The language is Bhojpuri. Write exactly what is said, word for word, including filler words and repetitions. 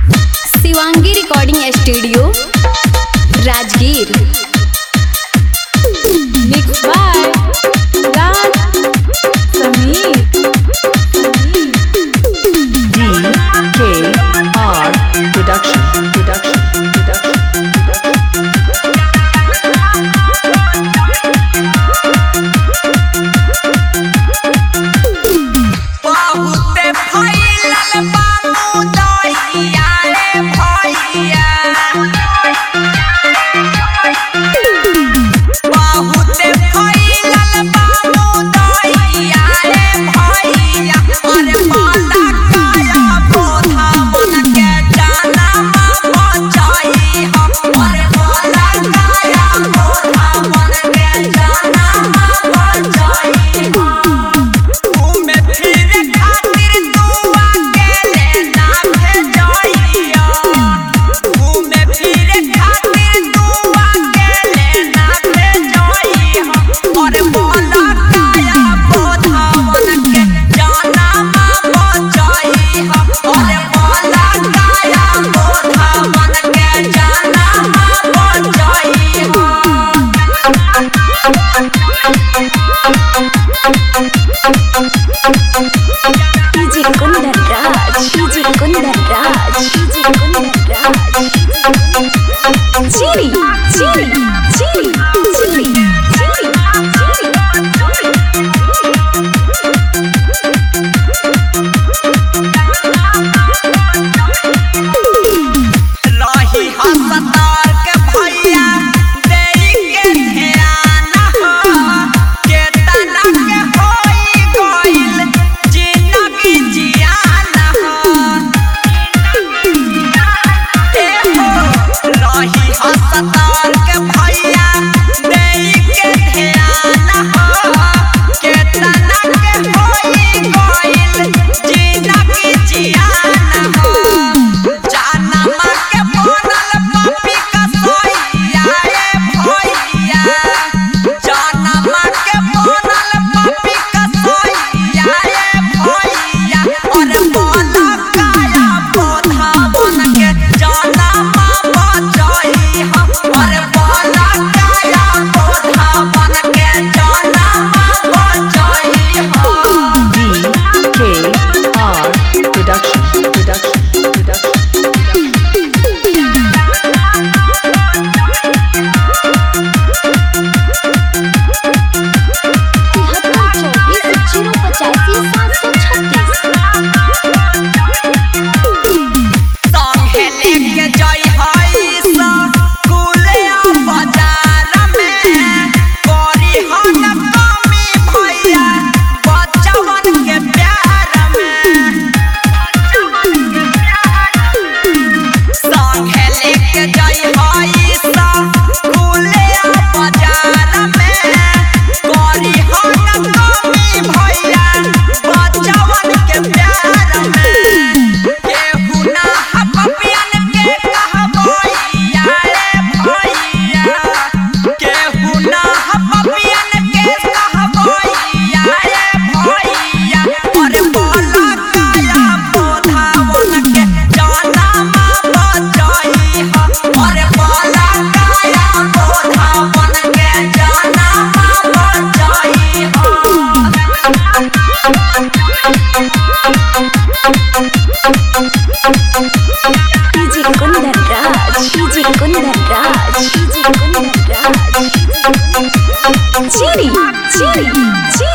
Shivangi recording studio Rajgir. Mix by Raj Sameer. D K R Production Production Production बहुते फैलल बाबू दहिया रे भैया, बहुते फैलल बाबू दहिया रे भैया। अरे बाला काया बोधा मन के जाना बचाई हम। अरे बाला काया बोधा मन के जाना बचाई हम। घूमे फिरे खातिर तू अकेले ना भेजइया, घूमे फिरे खातिर तू अकेले ना भेजइया। अरे बाला काया बोधा मन के जाना बचाई हम। अरे बाला काया बोधा मन के जाना बचाई हम। DJ Kundan Raj, DJ Kundan Raj, DJ Kundan Raj. चीरी चीरी चीरी चीरी चीरी रही हसतार के भैया देई के ध्यान हो, के तना के होई गइल जिंदगी जियान हो। ए हो रही हसतार के भैया देई के ध्यान हो, के तना के होई गइल जिंदगी जियान हो। जाना माँ के बनल पापी कसैया रे भैया, जाना माँ के बनल पापी कसैया रे भैया। अरे बाला काया बोधा मन के जाना माँ बचाई हम। अरे बाला काया बोधा मन के जाना माँ बचाई हम। D K R Production Production Production चौबीस जीरो पचासी सात सौ छत्तीस। संगे लेके जाई हई सा कुलिया बाजार में, करी हन कमी भैया बच्चवन के प्यार में। संगे लेके जाई हई सा कुलिया बाजार में, करी हन कमी भैया बच्चवन के प्यार में। केहू ना हपपियन के कहबैया रे भैया, केहू ना हपपियन के कहबैया रे भैया। अरे बाला काया बोधा मन के जाना माँ बचाई हम। अरे बाला काया बोधा मन के जाना माँ बचाई हम। DJ Kundan Raj, DJ Kundan Raj, DJ Kundan Raj. चीरी चीरी चीरी